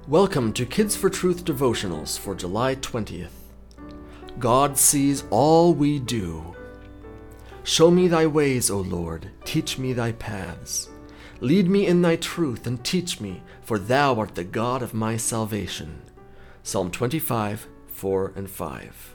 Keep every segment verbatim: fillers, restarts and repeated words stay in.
Welcome to Kids for Truth devotionals for July twentieth. God sees all we do. Show me thy ways, O Lord, teach me thy paths. Lead me in thy truth and teach me, for thou art the God of my salvation. Psalm twenty-five, four and five.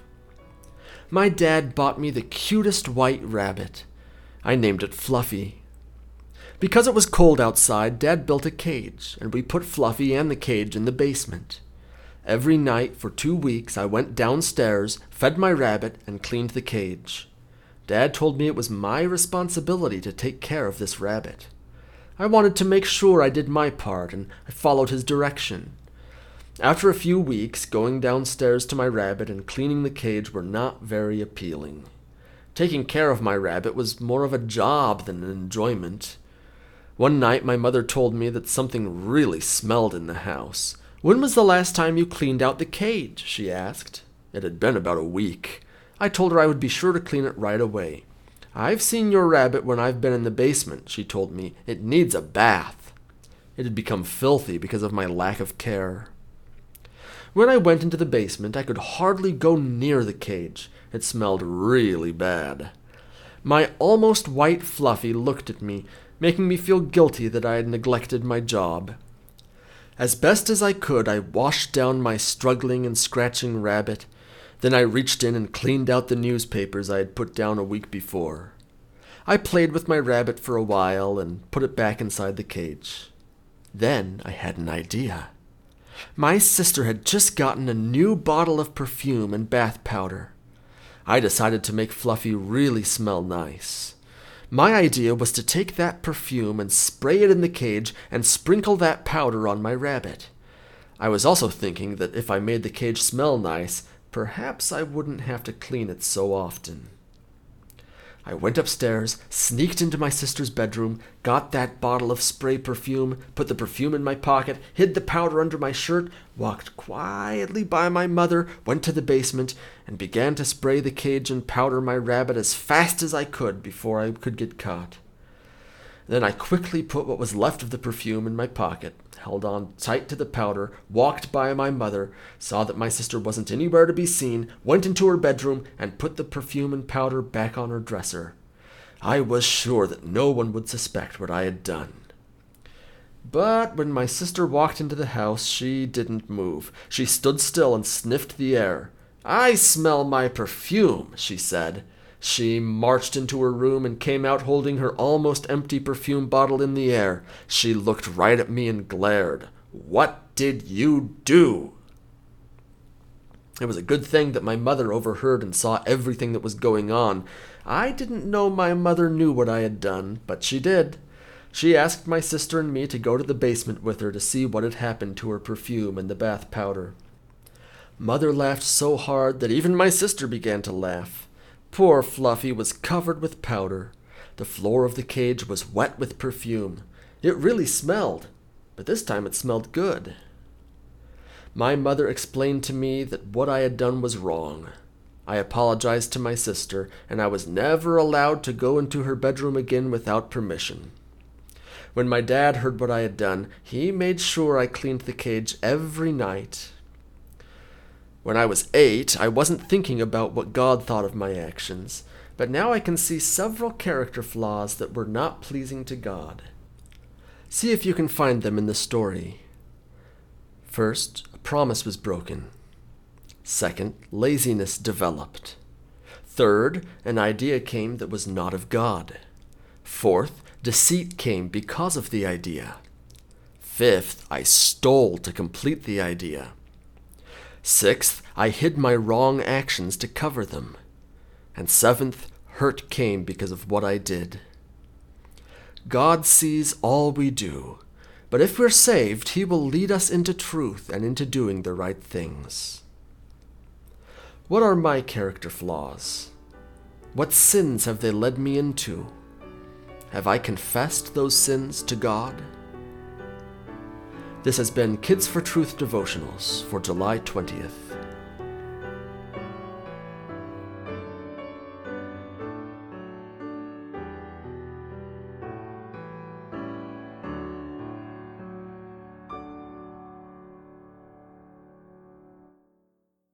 My dad bought me the cutest white rabbit. I named it Fluffy. Because it was cold outside, Dad built a cage, and we put Fluffy and the cage in the basement. Every night for two weeks I went downstairs, fed my rabbit, and cleaned the cage. Dad told me it was my responsibility to take care of this rabbit. I wanted to make sure I did my part, and I followed his direction. After a few weeks, going downstairs to my rabbit and cleaning the cage were not very appealing. Taking care of my rabbit was more of a job than an enjoyment. One night my mother told me that something really smelled in the house. "When was the last time you cleaned out the cage?" she asked. It had been about a week. I told her I would be sure to clean it right away. "I've seen your rabbit when I've been in the basement," she told me. "It needs a bath." It had become filthy because of my lack of care. When I went into the basement, I could hardly go near the cage. It smelled really bad. My almost white Fluffy looked at me, making me feel guilty that I had neglected my job. As best as I could, I washed down my struggling and scratching rabbit. Then I reached in and cleaned out the newspapers I had put down a week before. I played with my rabbit for a while and put it back inside the cage. Then I had an idea. My sister had just gotten a new bottle of perfume and bath powder. I decided to make Fluffy really smell nice. My idea was to take that perfume and spray it in the cage and sprinkle that powder on my rabbit. I was also thinking that if I made the cage smell nice, perhaps I wouldn't have to clean it so often. I went upstairs, sneaked into my sister's bedroom, got that bottle of spray perfume, put the perfume in my pocket, hid the powder under my shirt, walked quietly by my mother, went to the basement, and began to spray the cage and powder my rabbit as fast as I could before I could get caught. Then I quickly put what was left of the perfume in my pocket, held on tight to the powder, walked by my mother, saw that my sister wasn't anywhere to be seen, went into her bedroom, and put the perfume and powder back on her dresser. I was sure that no one would suspect what I had done. But when my sister walked into the house, she didn't move. She stood still and sniffed the air. "I smell my perfume," she said. She marched into her room and came out holding her almost empty perfume bottle in the air. She looked right at me and glared. "What did you do?" It was a good thing that my mother overheard and saw everything that was going on. I didn't know my mother knew what I had done, but she did. She asked my sister and me to go to the basement with her to see what had happened to her perfume and the bath powder. Mother laughed so hard that even my sister began to laugh. Poor Fluffy was covered with powder. The floor of the cage was wet with perfume. It really smelled, but this time it smelled good. My mother explained to me that what I had done was wrong. I apologized to my sister, and I was never allowed to go into her bedroom again without permission. When my dad heard what I had done, he made sure I cleaned the cage every night. When I was eight, I wasn't thinking about what God thought of my actions, but now I can see several character flaws that were not pleasing to God. See if you can find them in the story. First, a promise was broken. Second, laziness developed. Third, an idea came that was not of God. Fourth, deceit came because of the idea. Fifth, I stole to complete the idea. Sixth, I hid my wrong actions to cover them. And seventh, hurt came because of what I did. God sees all we do, but if we're saved, He will lead us into truth and into doing the right things. What are my character flaws? What sins have they led me into? Have I confessed those sins to God? This has been Kids for Truth devotionals for July twentieth.